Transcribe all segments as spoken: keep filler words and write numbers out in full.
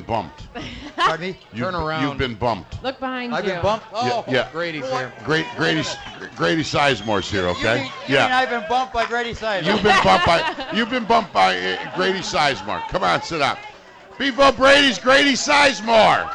bumped. Pardon me? You've, Turn around. You've been bumped. Look behind I've you. been bumped. Oh, Yeah, yeah. Grady's here. Great, Grady, Grady Sizemore's here. You Okay. mean, you mean I've been bumped by Grady Sizemore? You've been bumped by you've been bumped by uh, Grady Sizemore. Come on, sit down. Bevo Brady's Grady Sizemore.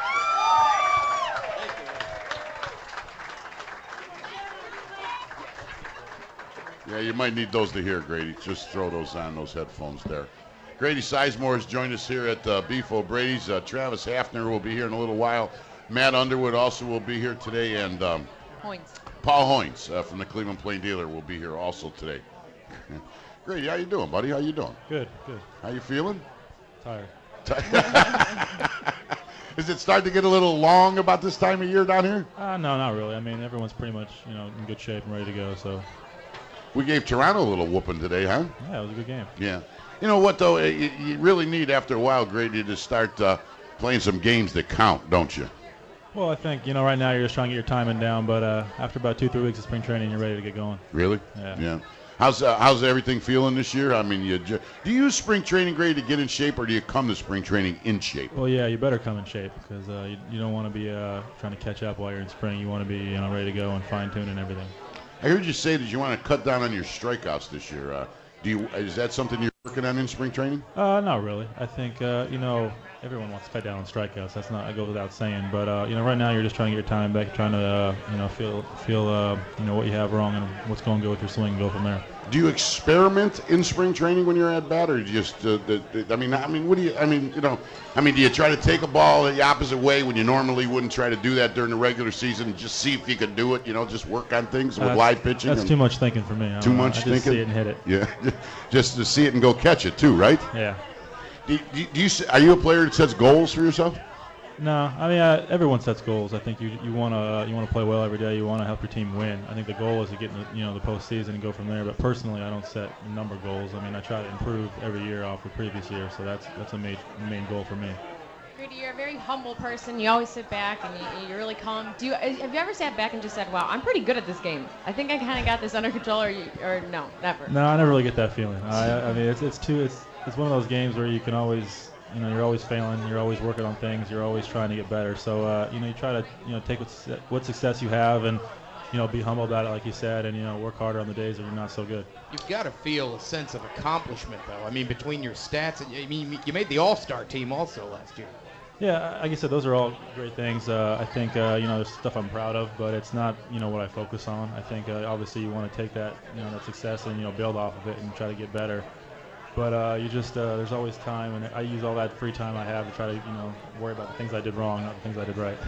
Yeah, you might need those to hear, Grady. Just throw those on, those headphones there. Grady Sizemore has joined us here at uh, Beef O'Brady's. Uh, Travis Hafner will be here in a little while. Matt Underwood also will be here today, and um, Points. Paul Hoynes uh, from the Cleveland Plain Dealer will be here also today. Grady, how you doing, buddy? How you doing? Good, good. How you feeling? Tired. Is it starting to get a little long about this time of year down here? Uh, no, not really. I mean, everyone's pretty much, you know, in good shape and ready to go. So, We gave Toronto a little whooping today, huh? yeah, it was a good game. Yeah. You know what, though? You, you really need, after a while, Grady, to start uh, playing some games that count, don't you? Well, I think, you know, right now you're just trying to get your timing down, but uh, after about two, three weeks of spring training, you're ready to get going. Really? Yeah. Yeah. How's uh, how's everything feeling this year? I mean, you ju- do you use spring training, Grady, to get in shape, or do you come to spring training in shape? Well, yeah, you better come in shape because uh, you, you don't want to be uh, trying to catch up while you're in spring. You want to be, you know, ready to go and fine-tune and everything. I heard you say that you want to cut down on your strikeouts this year. Uh, do you? Is that something you're working on in spring training? Uh, not really. I think, uh, you know, everyone wants to cut down on strikeouts. That's not, it goes without saying. But, uh, you know, right now you're just trying to get your time back, trying to, uh, you know, feel, feel, uh, you know, what you have wrong and what's going good with your swing and go from there. Do you experiment in spring training when you're at bat, or just? Uh, the, the, I mean, I mean, what do you? I mean, you know, I mean, do you try to take a ball the opposite way when you normally wouldn't try to do that during the regular season, and just see if you could do it? You know, just work on things with Uh, live pitching. That's and, too much thinking for me. I Too don't know. much I just thinking? see it and hit it. Yeah, just to see it and go catch it too, right? Yeah. Do, do, do you? s- Are you a player that sets goals for yourself? No, I mean uh, everyone sets goals. I think you you want to uh, you want to play well every day. You want to help your team win. I think the goal is to get in the, you know the postseason and go from there. But personally, I don't set number goals. I mean, I try to improve every year off the previous year. So that's that's a main main goal for me. Grady, you're a very humble person. You always sit back and you, you're really calm. Do you have you ever sat back and just said, "Wow, I'm pretty good at this game. I think I kind of got this under control," or you, or no, never? No, I never really get that feeling. I I mean it's it's too it's it's one of those games where you can always. You know, you're always failing. You're always working on things. You're always trying to get better. So, uh, you know, you try to, you know, take what, su- what success you have and, you know, be humble about it, like you said, and, you know, work harder on the days that you're not so good. You've got to feel a sense of accomplishment, though. I mean, between your stats, and I mean, you made the All-Star team also last year. Yeah, like I said, those are all great things. Uh, I think, uh, you know, there's stuff I'm proud of, but it's not, you know, what I focus on. I think, uh, obviously, you want to take that, you know, that success and, you know, build off of it and try to get better. But uh, you just, uh, there's always time, and I use all that free time I have to try to, you know, worry about the things I did wrong, not the things I did right.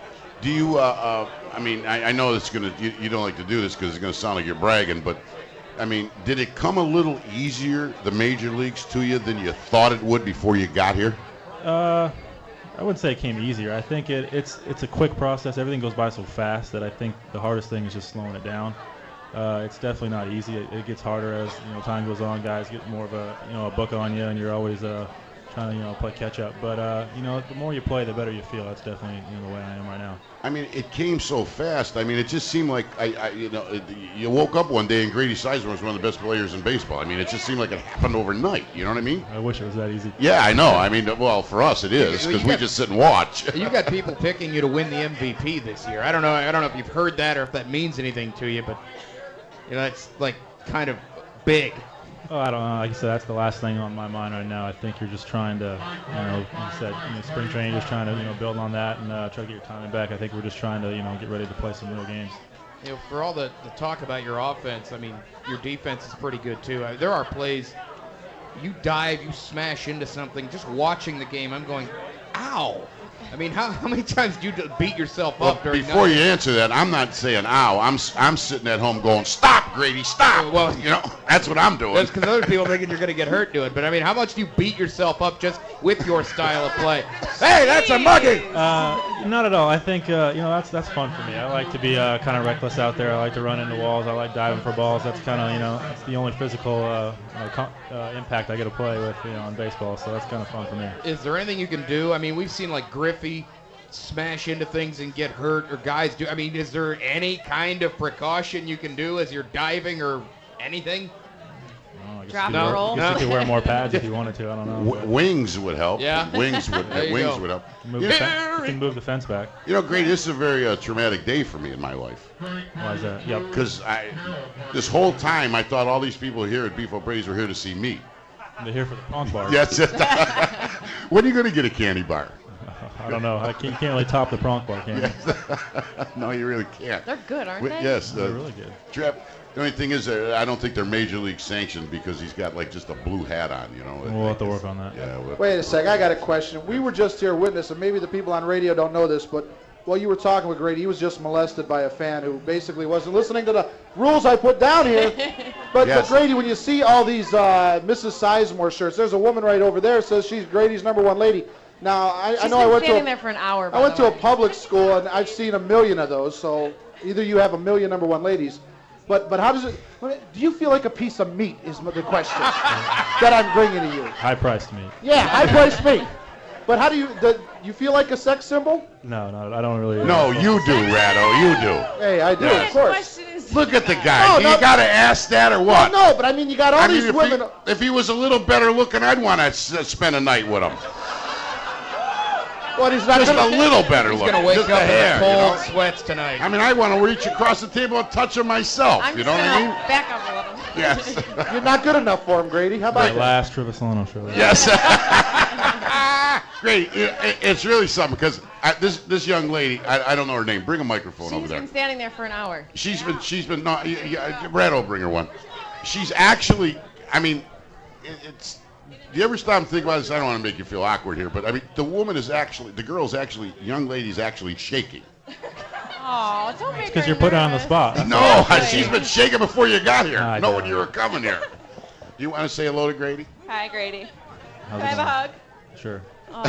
Do you? Uh, uh, I mean, I, I know it's gonna. You, you don't like to do this because it's gonna sound like you're bragging, but I mean, did it come a little easier, the major leagues, to you than you thought it would before you got here? Uh, I wouldn't say it came easier. I think it, it's it's a quick process. Everything goes by so fast that I think the hardest thing is just slowing it down. Uh, it's definitely not easy. It, it gets harder as you know time goes on. Guys get more of a you know a book on you, and you're always uh, trying to you know play catch up. But uh, you know the more you play, the better you feel. That's definitely you know the way I am right now. I mean, it came so fast. I mean, it just seemed like I, I you know, it, you woke up one day and Grady Sizemore was one of the best players in baseball. I mean, it just seemed like it happened overnight. You know what I mean? I wish it was that easy. Yeah, I know. I mean, well, for us it is Well, you because we got- just sit and watch. You've got people picking you to win the M V P this year. I don't know. I don't know if you've heard that or if that means anything to you, but you know, it's like kind of big. Oh, I don't know. Like I said, that's the last thing on my mind right now. I think you're just trying to, you know, like you said, you know, spring training, just trying to, you know, build on that and uh, try to get your timing back. I think we're just trying to, you know, get ready to play some real games. You know, for all the, the talk about your offense, I mean, your defense is pretty good too. I, there are plays, you dive, you smash into something. Just watching the game, I'm going, ow. I mean, how, how many times do you beat yourself Well, up during before night? you answer that, I'm not saying ow. I'm I'm sitting at home going, stop, Grady, stop. Well, you know, that's what I'm doing. That's because other people thinking you're going to get hurt doing. But I mean, how much do you beat yourself up just with your style of play? Hey, that's a mugging. Uh, not at all. I think uh, you know that's that's fun for me. I like to be uh, kind of reckless out there. I like to run into walls. I like diving for balls. That's kind of you know that's the only physical uh, uh, com- uh, impact I get to play with you know in baseball. So that's kind of fun for me. Is there anything you can do? I mean, we've seen like Griffey smash into things and get hurt, or guys do. I mean, is there any kind of precaution you can do as you're diving or anything? Oh, guess Drop you could and wear- roll? I guess you could wear more pads if you wanted to. I don't know. W- wings would help. Yeah. Wings would There you wings go. would help. Move You the know, fen- you can move the fence back. you know, Grady, this is a very uh, traumatic day for me in my life. Why is that? Yep. Because I, this whole time, I thought all these people here at Beef O'Brady's were here to see me. They're here for the punk bar. Yes. When are you going to get a candy bar? I don't know. I can't, you can't really top the pronk bar, can you? No, you really can't. They're good, aren't Wi- they? Yes. They're Uh, really good. Trap. The only thing is, uh, I don't think they're major league sanctioned because he's got like just a blue hat on. You know. We'll have to work on that. Yeah. Well, Wait a sec, I got a question. We were just here witnessing, maybe the people on radio don't know this, but while you were talking with Grady, he was just molested by a fan who basically wasn't listening to the rules I put down here. But, Yes. but Grady, when you see all these uh, Missus Sizemore shirts, there's a woman right over there says she's Grady's number one lady. Now, I, She's I know been I went to standing a, there for an hour. I by went the to a way. public school, and I've seen a million of those, so either you have a million number one ladies. But but how does it, do you feel like a piece of meat is the question that I'm bringing to you? High-priced meat. Yeah, high-priced meat. But how do you, do you feel like a sex symbol? No, no, I don't really. no, you do, Ratto. You do. Hey, I do, Yeah. of course. Question is, Look at the guy. No, Do no. you got to ask that or Well, what? no, but I mean, you got all I mean, these if women. he, if he was a little better looking, I'd want to s- spend a night with him. What, he's not Just a gonna, little better He's looking. going to wake Just up a in hair, the you cold know? sweats tonight. I mean, I want to reach across the table and touch him myself. I'm you just know what I gonna mean? back up a little. Yes. You're not good enough for him, Grady. How about The that? last Trivisolano show. Yes. Great. It- it- It's really something because this this young lady, I, I don't know her name. Bring a microphone over She's there. been standing there for an hour. She's been she's been not. Yeah, yeah, Brad will bring her one. She's actually. I mean, it, it's. Do you ever stop and think about this? I don't want to make you feel awkward here, but I mean, the woman is actually, the girl's actually, young lady's actually shaking. Oh, don't make her Because you're put her on the nervous. spot. No, she's been shaking before you got here, I knowing know. you were coming here. Do you want to say hello to Grady? Hi, Grady. How's Can I it have a going? hug? Sure. Oh,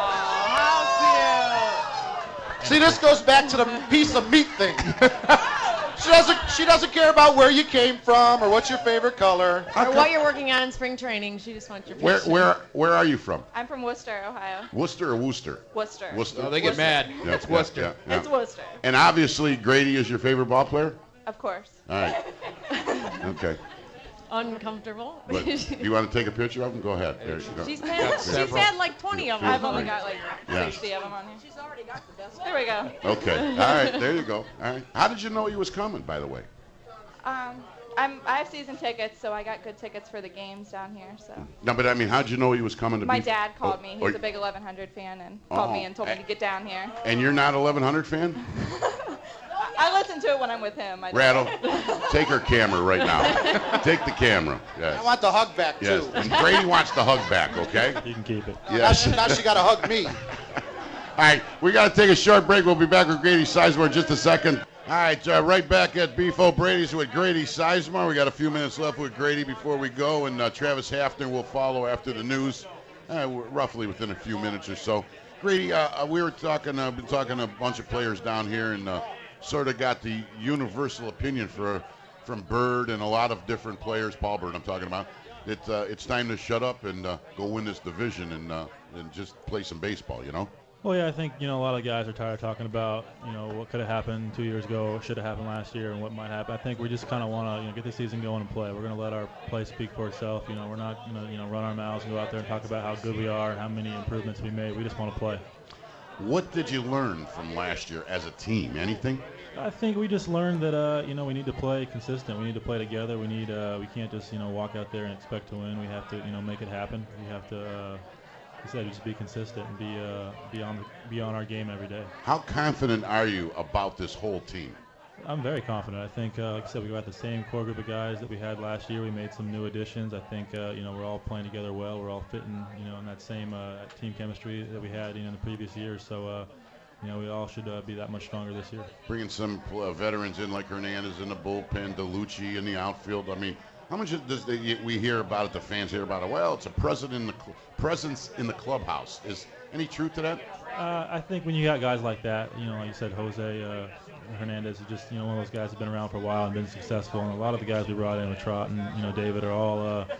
how See, this goes back to the piece of meat thing. she doesn't. She doesn't care about where you came from or what's your favorite color. cute. Or what you're working on in spring training. She just wants your Where picture. where where are you from? I'm from Worcester, Ohio. Worcester or Worcester? Worcester. Worcester. Oh, they get mad. Yeah, It's yeah, Worcester. yeah, yeah. It's Worcester, And obviously, Grady is your favorite ball player. of course. All right. Okay. Uncomfortable. But you want to take a picture of him? Go ahead. There you go. she's had, she's several. had like twenty of them. I've only got like Yes. sixty of them on here. She's already got the best. There we go. Okay. All right. There you go. All right. How did you know he was coming, by the way? Um, I'm I have season tickets, so I got good tickets for the games down here. So No, but I mean, how'd you know he was coming to my be? dad called Oh, me. or- He's a big eleven hundred fan and called Oh. me and told me to get down here. And you're not eleven hundred fan? I listen to it when I'm with him. I Rattle, take her camera right now. Take the camera. I Yes. want the hug back Yes. too. And Grady wants the hug back, okay? You can keep it. Now Yes. she, now she got to hug me. All right, we got to take a short break. We'll be back with Grady Sizemore in just a second. All right, uh, right back at Beef O'Brady's with Grady Sizemore. We got a few minutes left with Grady before we go, and uh, Travis Hafner will follow after the news, uh, we're roughly within a few minutes or so. Grady, uh, uh, we were talking, uh, been talking to a bunch of players down here, and uh, sort of got the universal opinion for from Bird and a lot of different players. Paul Bird, I'm talking about. That uh, it's time to shut up and uh, go win this division and uh, and just play some baseball. You know. Well, yeah, I think, you know, a lot of guys are tired of talking about, you know, what could have happened two years ago, what should have happened last year, and what might happen. I think we just kind of want to, you know, get the season going and play. We're going to let our play speak for itself. You know, we're not going to, you know, run our mouths and go out there and talk about how good we are and how many improvements we made. We just want to play. What did you learn from last year as a team? Anything? I think we just learned that, uh, you know, we need to play consistent. We need to play together. We need, uh, we can't just, you know, walk out there and expect to win. We have to, you know, make it happen. We have to, uh, like I said, just be consistent and be, uh, be on, the, be on our game every day. How confident are you about this whole team? I'm very confident. I think, uh, like I said, we got the same core group of guys that we had last year. We made some new additions. I think, uh, you know, we're all playing together well. We're all fitting, you know, in that same uh, team chemistry that we had, you know, in the previous years. So, uh, you know, we all should uh, be that much stronger this year. Bringing some uh, veterans in like Hernandez in the bullpen, DeLucci in the outfield. I mean, how much does the, we hear about it? The fans hear about it. Well, it's a presence in the cl- presence in the clubhouse. Is any truth to that? Uh, I think when you got guys like that, you know, like you said, Jose uh, Hernandez is just, you know, one of those guys who's been around for a while and been successful. And a lot of the guys we brought in with Trot and, you know, David are all, uh,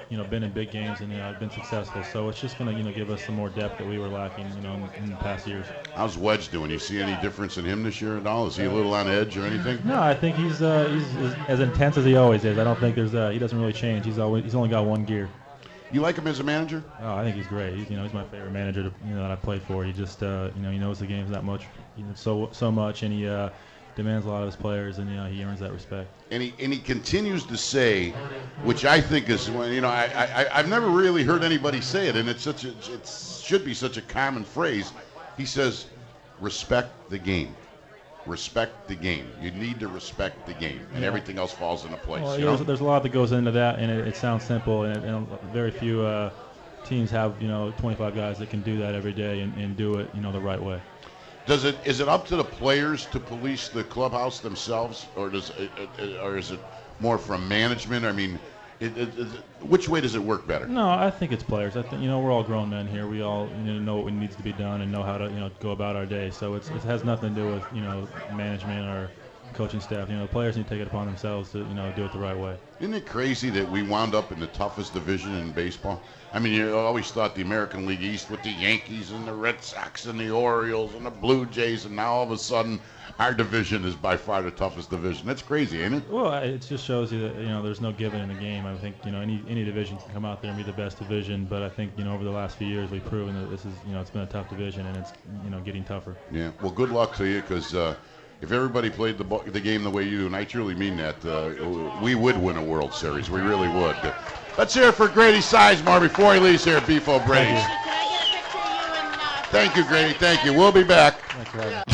you know, been in big games and you know, been successful. So it's just going to, you know, give us some more depth that we were lacking, you know, in, in the past years. How's Wedge doing? You see any difference in him this year at all? Is he a little on edge or anything? No, I think he's uh, he's as, as intense as he always is. I don't think there's uh, he doesn't really change. He's always he's only got one gear. You like him as a manager? Oh, I think he's great. He's, you know, he's my favorite manager to, you know, that I played for. He just, uh, you know, he knows the games that much, you know, so so much, and he uh, demands a lot of his players, and you know, he earns that respect. And he and he continues to say, which I think is, when you know, I, I I've never really heard anybody say it, and it's such a it should be such a common phrase. He says, respect the game. Respect the game. You need to respect the game, and Yeah. everything else falls into place. Well, you you know, know? there's a lot that goes into that, and it, it sounds simple, and, and very few uh, teams have, you know, twenty-five guys that can do that every day and, and do it, you know, the right way. Does it is it up to the players to police the clubhouse themselves, or does it, it, or is it more from management? I mean, it, it, it, which way does it work better? No, I think it's players. I think, you know, we're all grown men here. We all, you know, know what needs to be done and know how to, you know, go about our day. So it's, it has nothing to do with, you know, management or coaching staff. You know, the players need to take it upon themselves to, you know, do it the right way. Isn't it crazy that we wound up in the toughest division in baseball? I mean, you always thought the American League East with the Yankees and the Red Sox and the Orioles and the Blue Jays, and now all of a sudden our division is by far the toughest division. That's crazy, ain't it? Well, it just shows you that, you know, there's no giving in the game. I think, you know, any any division can come out there and be the best division, but I think, you know, over the last few years we've proven that this is, you know, it's been a tough division, and it's, you know, getting tougher. Yeah. Well, good luck to you, because uh, if everybody played the bo- the game the way you do, and I truly mean that, uh, we would win a World Series. We really would. Let's hear it for Grady Sizemore before he leaves here at Beef O'Brady's. Thank you, Grady. Thank you. We'll be back. Thanks for having me.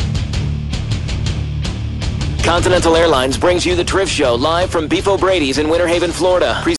Continental Airlines brings you the Triff Show live from Beef O'Brady's in Winter Haven, Florida.